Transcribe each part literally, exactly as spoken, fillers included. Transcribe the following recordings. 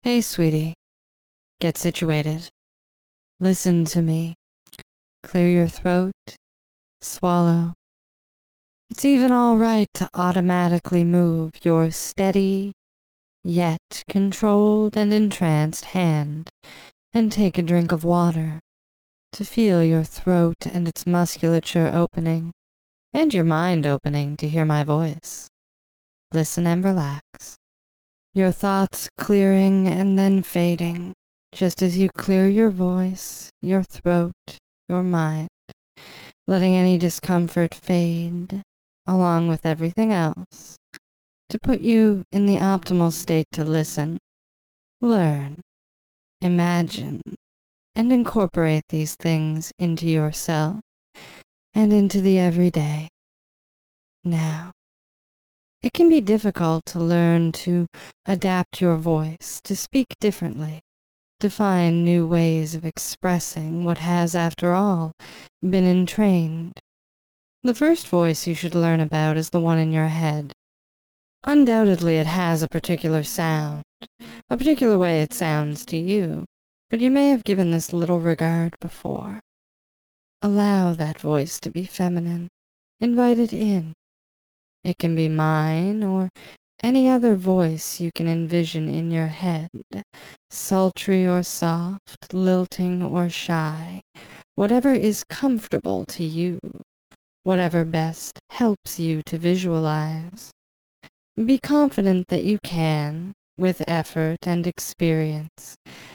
Hey, sweetie, get situated. Listen to me. Clear your throat. Swallow. It's even all right to automatically move your steady, yet controlled and entranced hand and take a drink of water to feel your throat and its musculature opening, and your mind opening to hear my voice. Listen and relax. Your thoughts clearing and then fading, just as you clear your voice, your throat, your mind, letting any discomfort fade, along with everything else, to put you in the optimal state to listen, learn, imagine, and incorporate these things into yourself and into the everyday. Now, it can be difficult to learn to adapt your voice, to speak differently, to find new ways of expressing what has, after all, been entrained. The first voice you should learn about is the one in your head. Undoubtedly, it has a particular sound, a particular way it sounds to you, but you may have given this little regard before. Allow that voice to be feminine. Invite it in. It can be mine or any other voice you can envision in your head, sultry or soft, lilting or shy, whatever is comfortable to you, whatever best helps you to visualize. Be confident that you can, with effort and experience,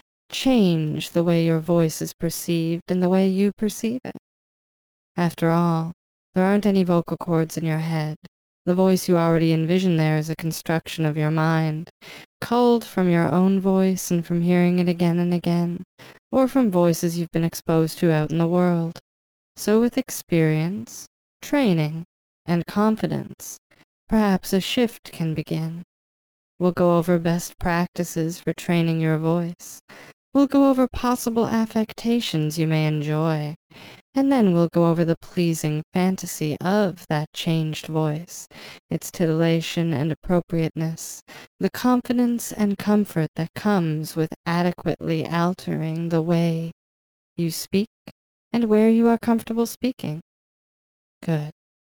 change the way your voice is perceived and the way you perceive it. After all, there aren't any vocal cords in your head. The voice you already envision there is a construction of your mind, culled from your own voice and from hearing it again and again, or from voices you've been exposed to out in the world. So with experience, training, and confidence, perhaps a shift can begin. We'll go over best practices for training your voice. We'll go over possible affectations you may enjoy. And then we'll go over the pleasing fantasy of that changed voice, its titillation and appropriateness, the confidence and comfort that comes with adequately altering the way you speak and where you are comfortable speaking. Good.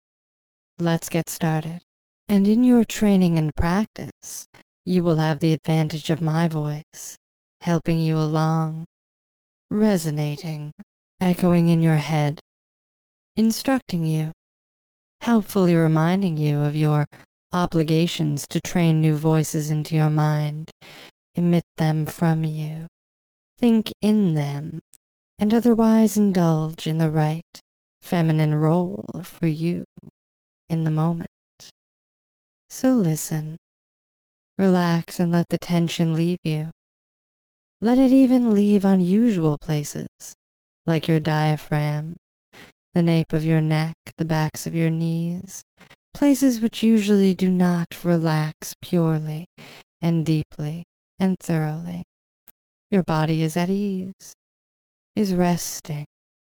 Let's get started. And in your training and practice, you will have the advantage of my voice, helping you along, resonating, echoing in your head, instructing you, helpfully reminding you of your obligations to train new voices into your mind, emit them from you, think in them, and otherwise indulge in the right feminine role for you in the moment. So listen, relax, and let the tension leave you. Let it even leave unusual places, like your diaphragm, the nape of your neck, the backs of your knees, places which usually do not relax purely and deeply and thoroughly. Your body is at ease, is resting.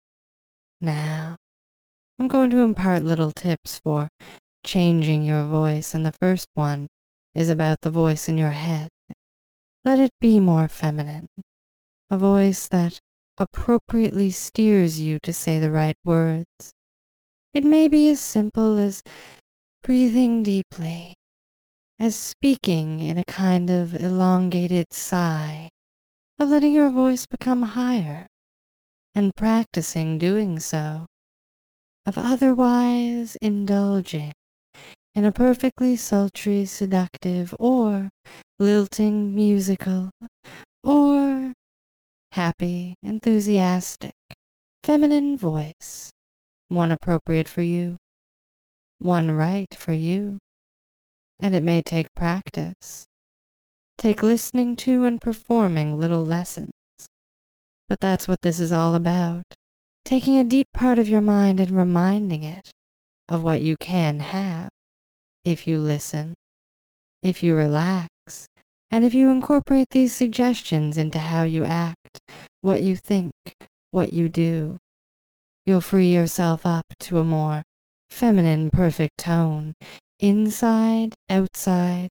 Now, I'm going to impart little tips for changing your voice, and the first one is about the voice in your head. Let it be more feminine, a voice that appropriately steers you to say the right words. It may be as simple as breathing deeply, as speaking in a kind of elongated sigh, of letting your voice become higher, and practicing doing so, of otherwise indulging in a perfectly sultry, seductive, or lilting, musical, or happy, enthusiastic, feminine voice, one appropriate for you, one right for you. And it may take practice, take listening to and performing little lessons. But that's what this is all about, taking a deep part of your mind and reminding it of what you can have if you listen, if you relax, and if you incorporate these suggestions into how you act, what you think, what you do. You'll free yourself up to a more feminine, perfect tone, inside, outside,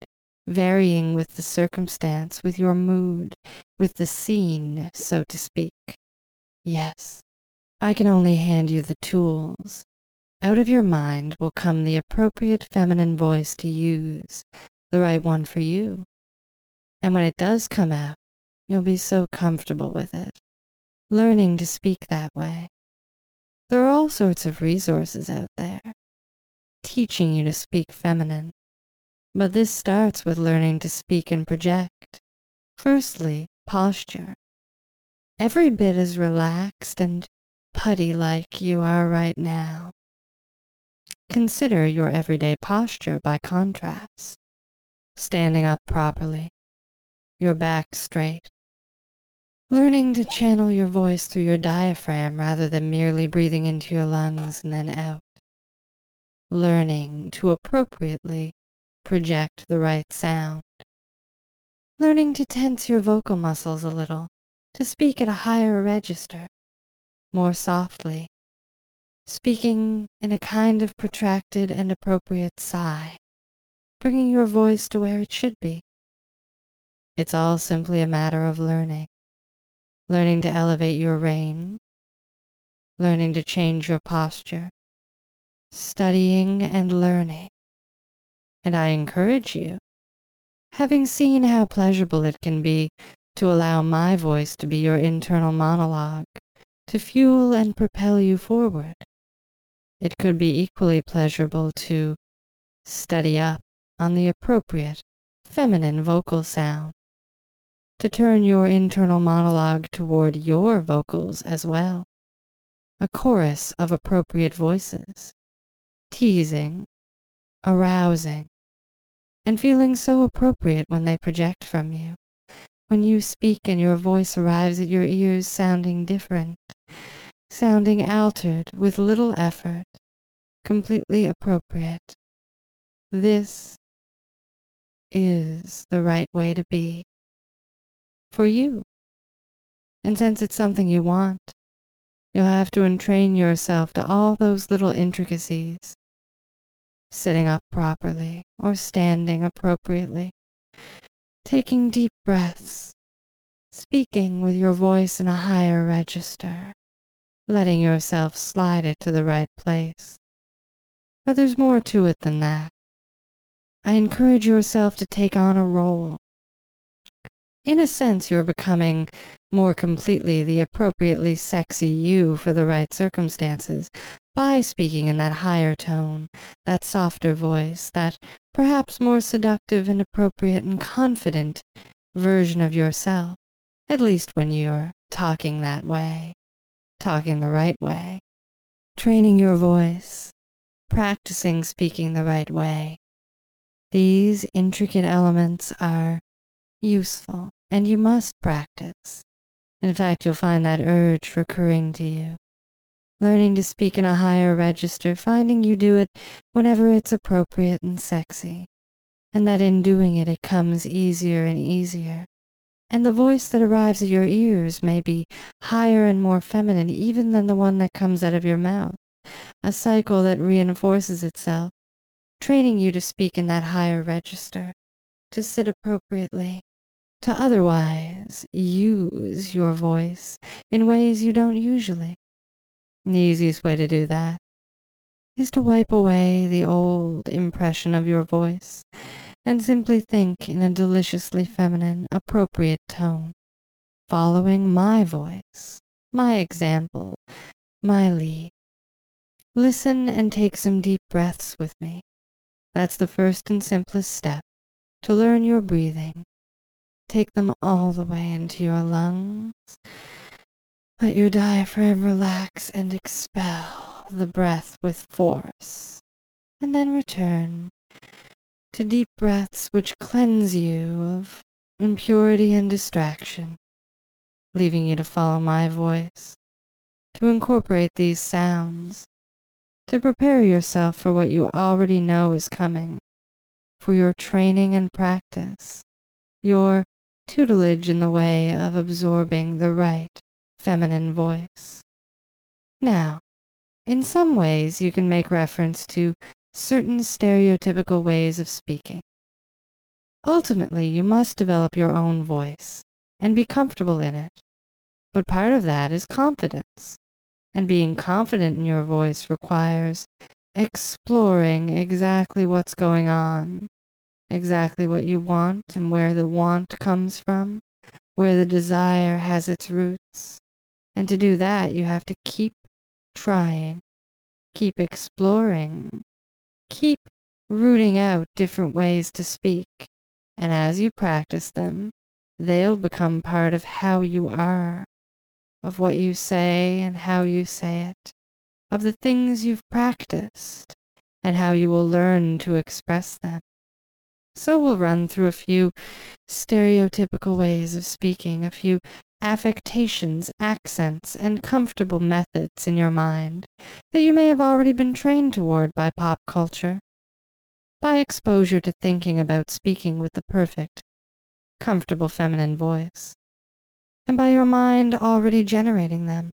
varying with the circumstance, with your mood, with the scene, so to speak. Yes, I can only hand you the tools. Out of your mind will come the appropriate feminine voice to use, the right one for you. And when it does come out, you'll be so comfortable with it, learning to speak that way. There are all sorts of resources out there, teaching you to speak feminine. But this starts with learning to speak and project. Firstly, posture. Every bit as relaxed and putty-like you are right now. Consider your everyday posture by contrast. Standing up properly, your back straight. Learning to channel your voice through your diaphragm rather than merely breathing into your lungs and then out. Learning to appropriately project the right sound. Learning to tense your vocal muscles a little, to speak at a higher register, more softly, speaking in a kind of protracted and appropriate sigh, bringing your voice to where it should be. It's all simply a matter of learning. Learning to elevate your range, learning to change your posture, studying and learning. And I encourage you, having seen how pleasurable it can be to allow my voice to be your internal monologue, to fuel and propel you forward, it could be equally pleasurable to study up on the appropriate feminine vocal sound, to turn your internal monologue toward your vocals as well, a chorus of appropriate voices, teasing, arousing, and feeling so appropriate when they project from you, when you speak and your voice arrives at your ears sounding different, sounding altered with little effort, completely appropriate. This is the right way to be for you. And since it's something you want, you'll have to entrain yourself to all those little intricacies, sitting up properly or standing appropriately, taking deep breaths, speaking with your voice in a higher register, letting yourself slide it to the right place. But there's more to it than that. I encourage yourself to take on a role. In a sense, you're becoming more completely the appropriately sexy you for the right circumstances by speaking in that higher tone, that softer voice, that perhaps more seductive and appropriate and confident version of yourself, at least when you're talking that way, talking the right way, training your voice, practicing speaking the right way. These intricate elements are useful, and you must practice. In fact, you'll find that urge recurring to you. Learning to speak in a higher register, finding you do it whenever it's appropriate and sexy, and that in doing it, it comes easier and easier. And the voice that arrives at your ears may be higher and more feminine even than the one that comes out of your mouth, a cycle that reinforces itself, training you to speak in that higher register, to sit appropriately, to otherwise use your voice in ways you don't usually. The easiest way to do that is to wipe away the old impression of your voice and simply think in a deliciously feminine, appropriate tone, following my voice, my example, my lead. Listen and take some deep breaths with me. That's the first and simplest step to learn your breathing. Take them all the way into your lungs. Let your diaphragm relax and expel the breath with force. And then return to deep breaths which cleanse you of impurity and distraction, leaving you to follow my voice, to incorporate these sounds, to prepare yourself for what you already know is coming, for your training and practice, your tutelage in the way of absorbing the right feminine voice. Now, in some ways you can make reference to certain stereotypical ways of speaking. Ultimately, you must develop your own voice and be comfortable in it. But part of that is confidence. And being confident in your voice requires exploring exactly what's going on, exactly what you want and where the want comes from, where the desire has its roots. And to do that, you have to keep trying, keep exploring, keep rooting out different ways to speak. And as you practice them, they'll become part of how you are, of what you say and how you say it, of the things you've practiced, and how you will learn to express them. So we'll run through a few stereotypical ways of speaking, a few affectations, accents, and comfortable methods in your mind that you may have already been trained toward by pop culture, by exposure to thinking about speaking with the perfect, comfortable feminine voice, and by your mind already generating them.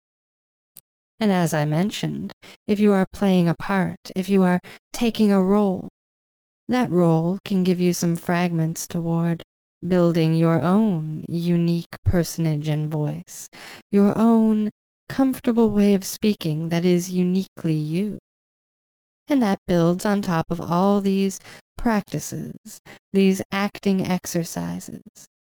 And as I mentioned, if you are playing a part, if you are taking a role, that role can give you some fragments toward building your own unique personage and voice, your own comfortable way of speaking that is uniquely you. And that builds on top of all these practices, these acting exercises.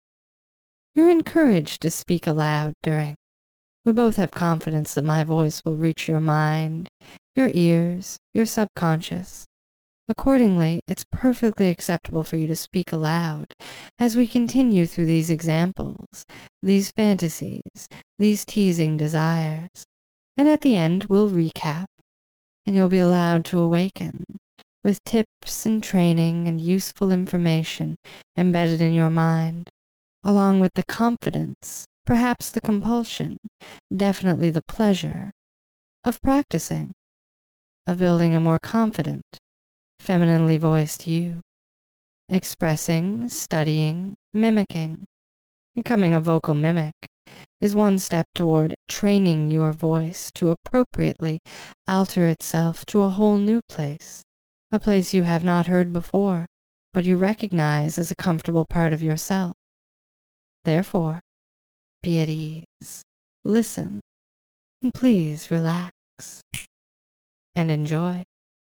You're encouraged to speak aloud during. We both have confidence that my voice will reach your mind, your ears, your subconscious. Accordingly, it's perfectly acceptable for you to speak aloud as we continue through these examples, these fantasies, these teasing desires. And at the end, we'll recap, and you'll be allowed to awaken with tips and training and useful information embedded in your mind, along with the confidence, perhaps the compulsion, definitely the pleasure of practicing, of building a more confident, femininely voiced you, expressing, studying, mimicking. Becoming a vocal mimic is one step toward training your voice to appropriately alter itself to a whole new place, a place you have not heard before, but you recognize as a comfortable part of yourself. Therefore, be at ease, listen, and please relax and enjoy.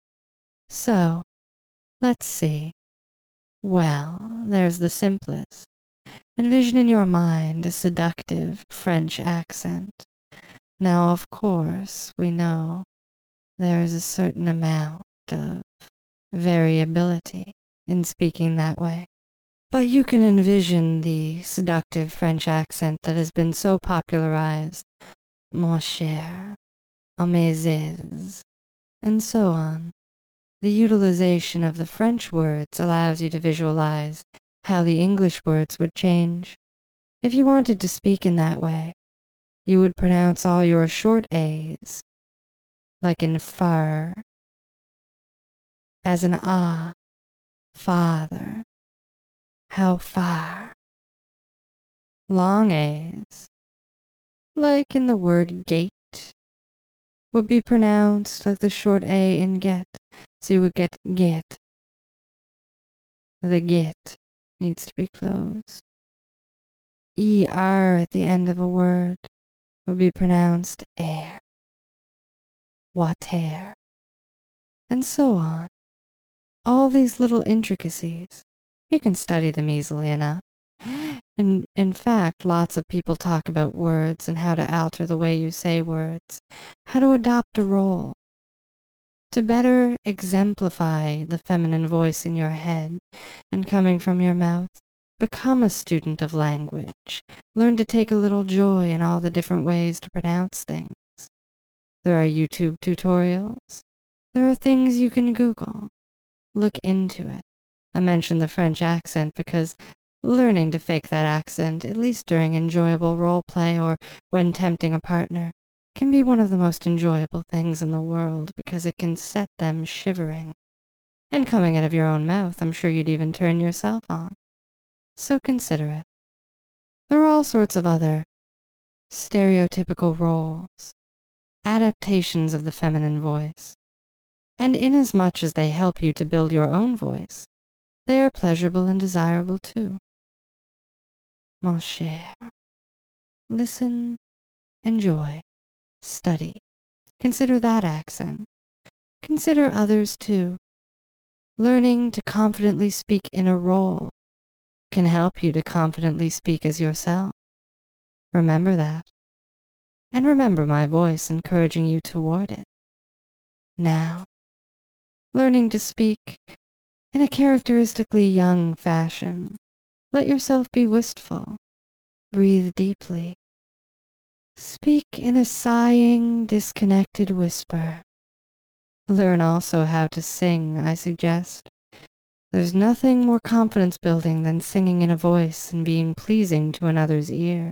So, let's see. Well, there's the simplest. Envision in your mind a seductive French accent. Now, of course, we know there is a certain amount of variability in speaking that way. But you can envision the seductive French accent that has been so popularized, mon cher, à mes aises, and so on. The utilization of the French words allows you to visualize how the English words would change. If you wanted to speak in that way, you would pronounce all your short A's, like in far, as in ah, father, how far. Long A's, like in the word gate, would be pronounced like the short A in get, so you would get get. The get needs to be closed. E-R at the end of a word would be pronounced air, water, and so on. All these little intricacies, you can study them easily enough. And in fact, lots of people talk about words and how to alter the way you say words, how to adopt a role. To better exemplify the feminine voice in your head and coming from your mouth, become a student of language. Learn to take a little joy in all the different ways to pronounce things. There are YouTube tutorials. There are things you can Google. Look into it. I mentioned the French accent because learning to fake that accent, at least during enjoyable role play or when tempting a partner, can be one of the most enjoyable things in the world because it can set them shivering. And coming out of your own mouth, I'm sure you'd even turn yourself on. So consider it. There are all sorts of other stereotypical roles, adaptations of the feminine voice, and inasmuch as they help you to build your own voice, They are pleasurable and desirable too. Mon cher, listen, enjoy, study. Consider that accent. Consider others too. Learning to confidently speak in a role can help you to confidently speak as yourself. Remember that. And remember my voice encouraging you toward it. Now, learning to speak in a characteristically young fashion. Let yourself be wistful. Breathe deeply. Speak in a sighing, disconnected whisper. Learn also how to sing, I suggest. There's nothing more confidence building than singing in a voice and being pleasing to another's ear.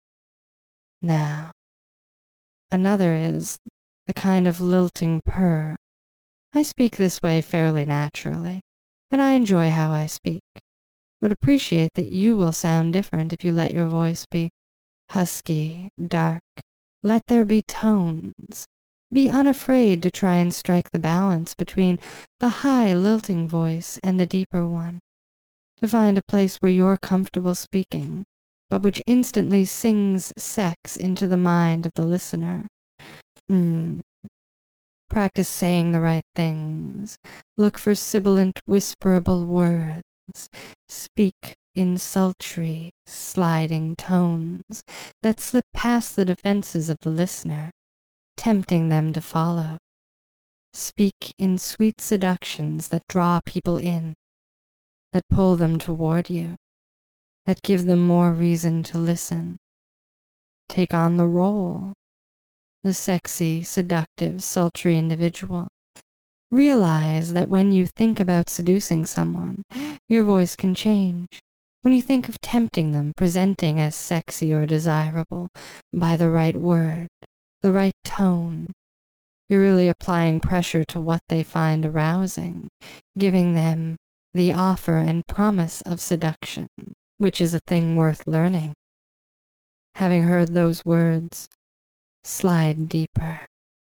Now, another is the kind of lilting purr. I speak this way fairly naturally, and I enjoy how I speak, but appreciate that you will sound different if you let your voice be husky, dark. Let there be tones. Be unafraid to try and strike the balance between the high lilting voice and the deeper one. To find a place where you're comfortable speaking, but which instantly sings sex into the mind of the listener. Mm. Practice saying the right things. Look for sibilant, whisperable words. Speak in sultry, sliding tones that slip past the defenses of the listener, tempting them to follow. Speak in sweet seductions that draw people in, that pull them toward you, that give them more reason to listen. Take on the role, the sexy, seductive, sultry individual. Realize that when you think about seducing someone, your voice can change. When you think of tempting them, presenting as sexy or desirable by the right word, the right tone, you're really applying pressure to what they find arousing, giving them the offer and promise of seduction, which is a thing worth learning. Having heard those words, slide deeper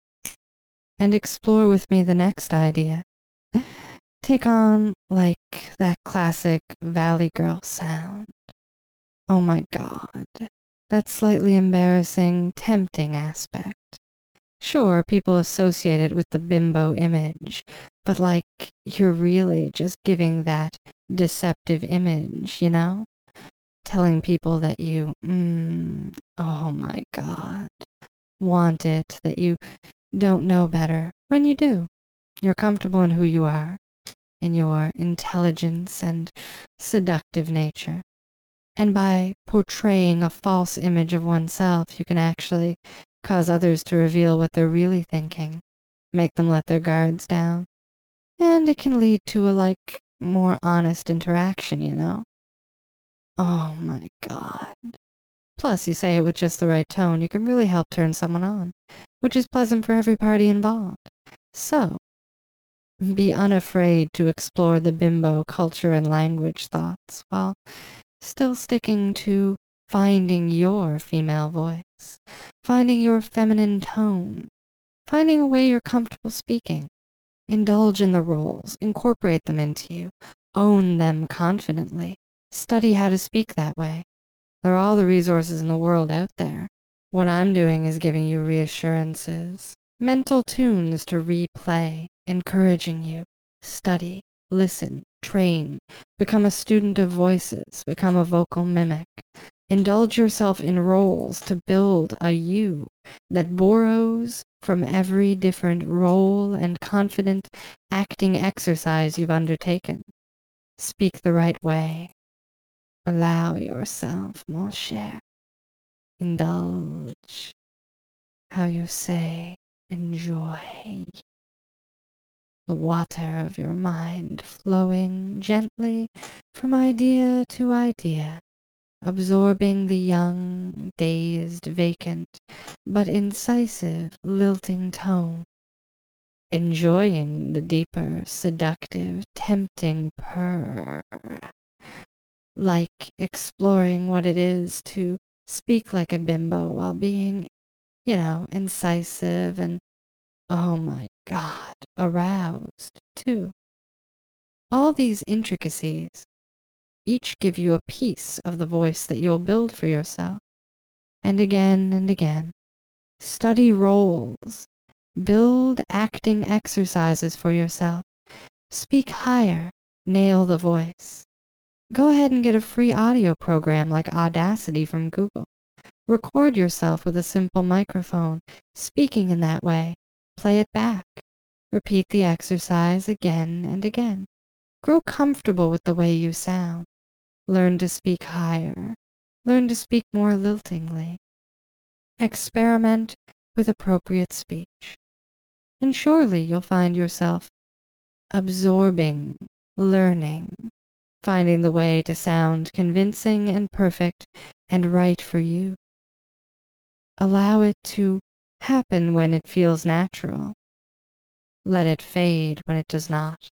and explore with me the next idea. Take on, like, that classic Valley Girl sound. Oh my God, that slightly embarrassing, tempting aspect. Sure, people associate it with the bimbo image, but like, you're really just giving that deceptive image, you know? Telling people that you, mm, oh my God, want it, that you don't know better, when you do. You're comfortable in who you are, in your intelligence and seductive nature. And by portraying a false image of oneself, you can actually cause others to reveal what they're really thinking, make them let their guards down. And it can lead to a, like, more honest interaction, you know? Oh my God. Plus, you say it with just the right tone, you can really help turn someone on, which is pleasant for every party involved. So, be unafraid to explore the bimbo culture and language thoughts while still sticking to finding your female voice, finding your feminine tone, finding a way you're comfortable speaking. Indulge in the roles, incorporate them into you, own them confidently, study how to speak that way. There are all the resources in the world out there. What I'm doing is giving you reassurances, mental tunes to replay, encouraging you. Study, listen, train, become a student of voices, become a vocal mimic. Indulge yourself in roles to build a you that borrows from every different role and confident acting exercise you've undertaken. Speak the right way. Allow yourself, mon cher. Indulge. How you say, enjoy. The water of your mind flowing gently from idea to idea, absorbing the young, dazed, vacant, but incisive, lilting tone, enjoying the deeper, seductive, tempting purr, like exploring what it is to speak like a bimbo while being, you know, incisive and, oh my God, aroused, too. All these intricacies each give you a piece of the voice that you'll build for yourself. And again and again, study roles, build acting exercises for yourself, speak higher, nail the voice. Go ahead and get a free audio program like Audacity from Google. Record yourself with a simple microphone, speaking in that way. Play it back. Repeat the exercise again and again. Grow comfortable with the way you sound. Learn to speak higher. Learn to speak more liltingly. Experiment with appropriate speech. And surely you'll find yourself absorbing, learning, finding the way to sound convincing and perfect and right for you. Allow it to happen when it feels natural. Let it fade when it does not.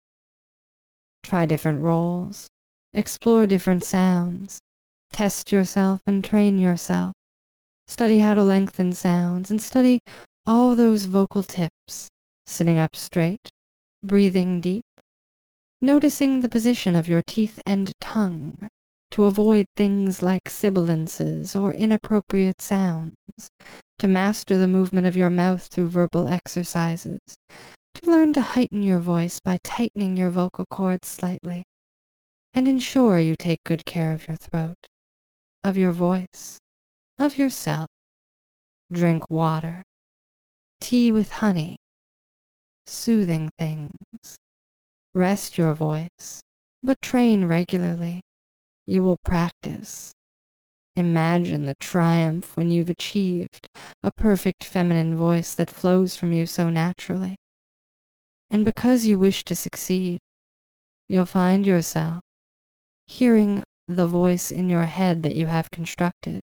Try different roles. Explore different sounds. Test yourself and train yourself. Study how to lengthen sounds and study all those vocal tips. Sitting up straight, breathing deep, noticing the position of your teeth and tongue to avoid things like sibilances or inappropriate sounds, to master the movement of your mouth through verbal exercises, to learn to heighten your voice by tightening your vocal cords slightly, and ensure you take good care of your throat, of your voice, of yourself. Drink water, tea with honey, soothing things. Rest your voice, but train regularly. You will practice. Imagine the triumph when you've achieved a perfect feminine voice that flows from you so naturally. And because you wish to succeed, you'll find yourself hearing the voice in your head that you have constructed,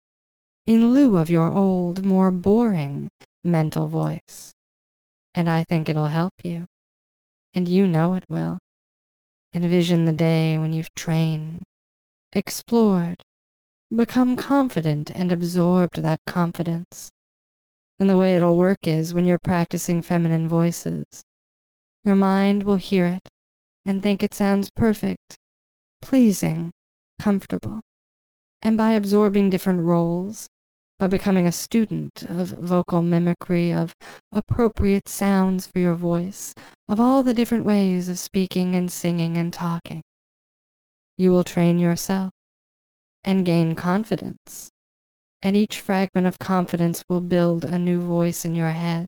in lieu of your old, more boring mental voice. And I think it'll help you. And you know it will. Envision the day when you've trained, explored, become confident and absorbed that confidence. And the way it'll work is when you're practicing feminine voices, your mind will hear it and think it sounds perfect, pleasing, comfortable. And by absorbing different roles, by becoming a student of vocal mimicry, of appropriate sounds for your voice, of all the different ways of speaking and singing and talking, you will train yourself and gain confidence. And each fragment of confidence will build a new voice in your head,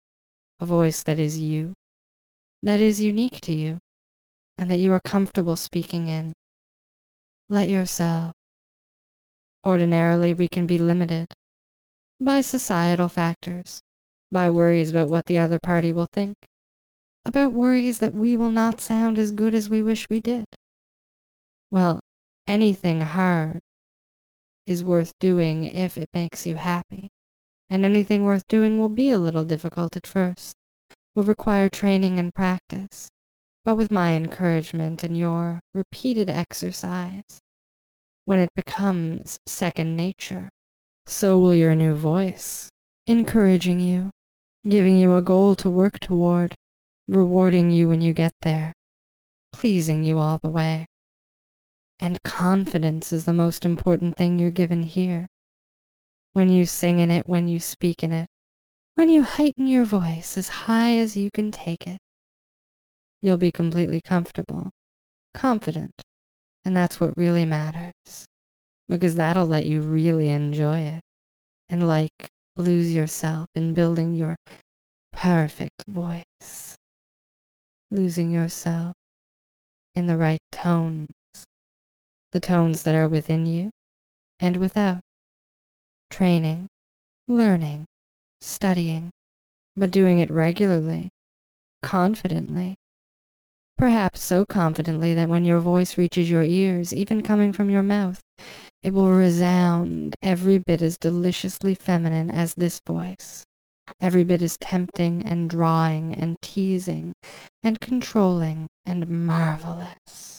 a voice that is you, that is unique to you, and that you are comfortable speaking in. Let yourself. Ordinarily, we can be limited by societal factors, by worries about what the other party will think, about worries that we will not sound as good as we wish we did. Well, anything hard is worth doing if it makes you happy, and anything worth doing will be a little difficult at first, will require training and practice, but with my encouragement and your repeated exercise, when it becomes second nature, so will your new voice, encouraging you, giving you a goal to work toward, rewarding you when you get there, pleasing you all the way. And confidence is the most important thing you're given here. When you sing in it, when you speak in it, when you heighten your voice as high as you can take it, you'll be completely comfortable, confident, and that's what really matters, because that'll let you really enjoy it and, like, lose yourself in building your perfect voice, losing yourself in the right tones, the tones that are within you and without, training, learning, studying, but doing it regularly, confidently, perhaps so confidently that when your voice reaches your ears, even coming from your mouth, it will resound every bit as deliciously feminine as this voice, every bit as tempting and drawing and teasing and controlling and marvelous.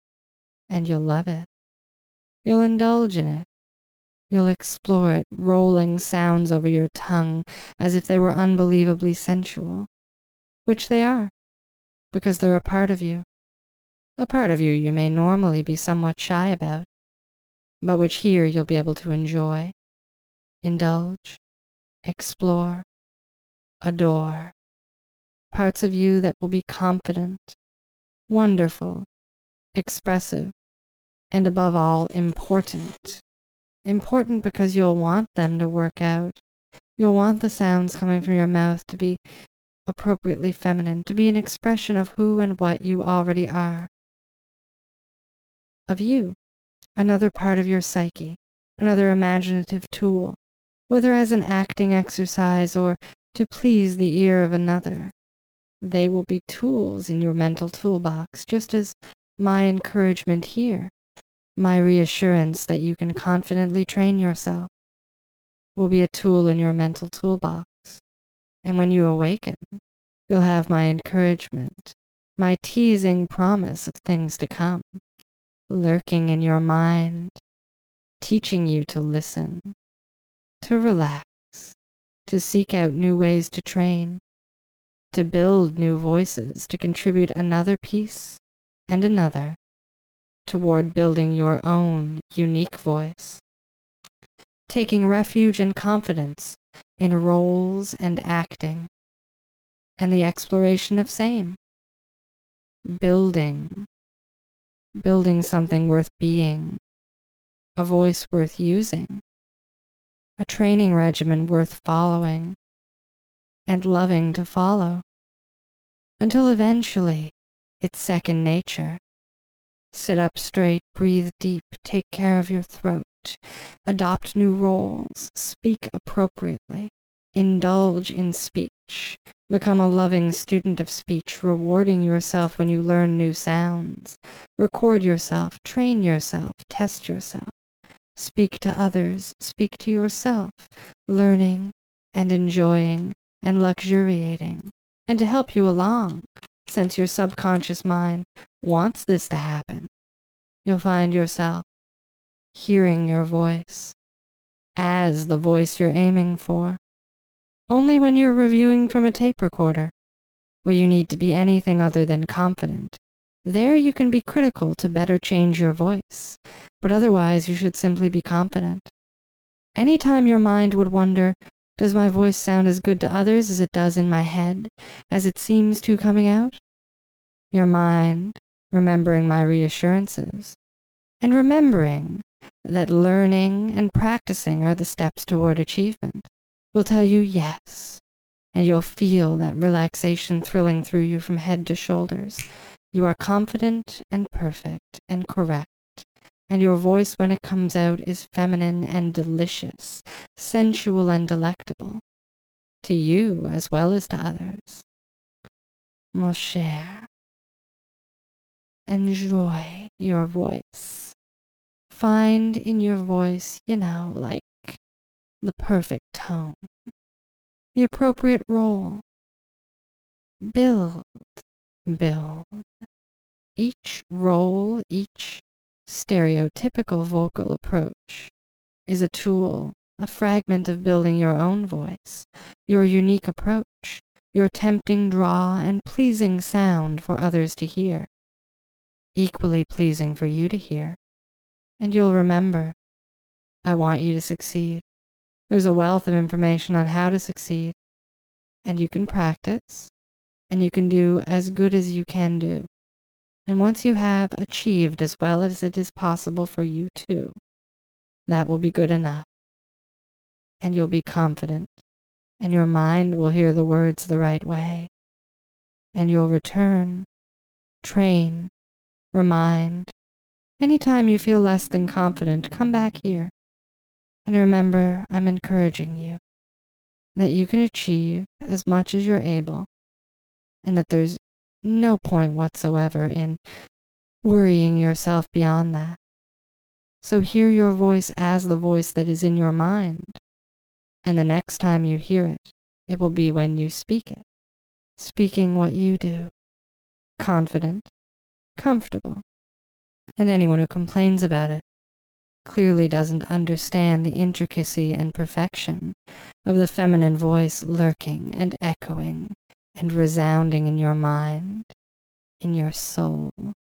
And you'll love it. You'll indulge in it. You'll explore it, rolling sounds over your tongue as if they were unbelievably sensual, which they are, because they're a part of you. a part of you you may normally be somewhat shy about, but which here you'll be able to enjoy, indulge, explore, adore. Parts of you that will be confident, wonderful, expressive, and above all, important. Important because you'll want them to work out. You'll want the sounds coming from your mouth to be appropriately feminine, to be an expression of who and what you already are. Of you, another part of your psyche, another imaginative tool, whether as an acting exercise or to please the ear of another. They will be tools in your mental toolbox, just as my encouragement here, my reassurance that you can confidently train yourself, will be a tool in your mental toolbox. And when you awaken, you'll have my encouragement, my teasing promise of things to come, lurking in your mind, teaching you to listen, to relax, to seek out new ways to train, to build new voices, to contribute another piece and another toward building your own unique voice, taking refuge and confidence in roles and acting, and the exploration of same, building, building something worth being, a voice worth using, a training regimen worth following, and loving to follow, until eventually it's second nature. Sit up straight, breathe deep, take care of your throat, adopt new roles, speak appropriately, indulge in speech, become a loving student of speech, rewarding yourself when you learn new sounds, record yourself, train yourself, test yourself, speak to others, speak to yourself, learning and enjoying and luxuriating, and to help you along, since your subconscious mind wants this to happen, you'll find yourself hearing your voice as the voice you're aiming for, only when you're reviewing from a tape recorder, where you need to be anything other than confident. There you can be critical to better change your voice, but otherwise you should simply be confident. Anytime your mind would wonder, does my voice sound as good to others as it does in my head, as it seems to coming out? Your mind, remembering my reassurances, and remembering that learning and practicing are the steps toward achievement, will tell you yes, and you'll feel that relaxation thrilling through you from head to shoulders. You are confident and perfect and correct, and your voice when it comes out is feminine and delicious, sensual and delectable, to you as well as to others. Mon cher, enjoy your voice. Find in your voice, you know, like the perfect tone, the appropriate role. Build, build. Each role, each stereotypical vocal approach is a tool, a fragment of building your own voice, your unique approach, your tempting draw and pleasing sound for others to hear, equally pleasing for you to hear. And you'll remember, I want you to succeed. There's a wealth of information on how to succeed, and you can practice, and you can do as good as you can do. And once you have achieved as well as it is possible for you to, that will be good enough. And you'll be confident, and your mind will hear the words the right way. And you'll return, train, remind. Anytime you feel less than confident, come back here. And remember, I'm encouraging you, that you can achieve as much as you're able, and that there's no point whatsoever in worrying yourself beyond that. So hear your voice as the voice that is in your mind, and the next time you hear it, it will be when you speak it, speaking what you do, confident, comfortable. And anyone who complains about it clearly doesn't understand the intricacy and perfection of the feminine voice lurking and echoing and resounding in your mind, in your soul.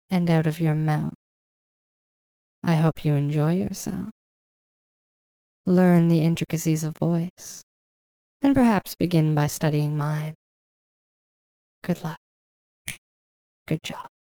and out of your mouth. I hope you enjoy yourself. Learn the intricacies of voice, and perhaps begin by studying mine. Good luck. Good job.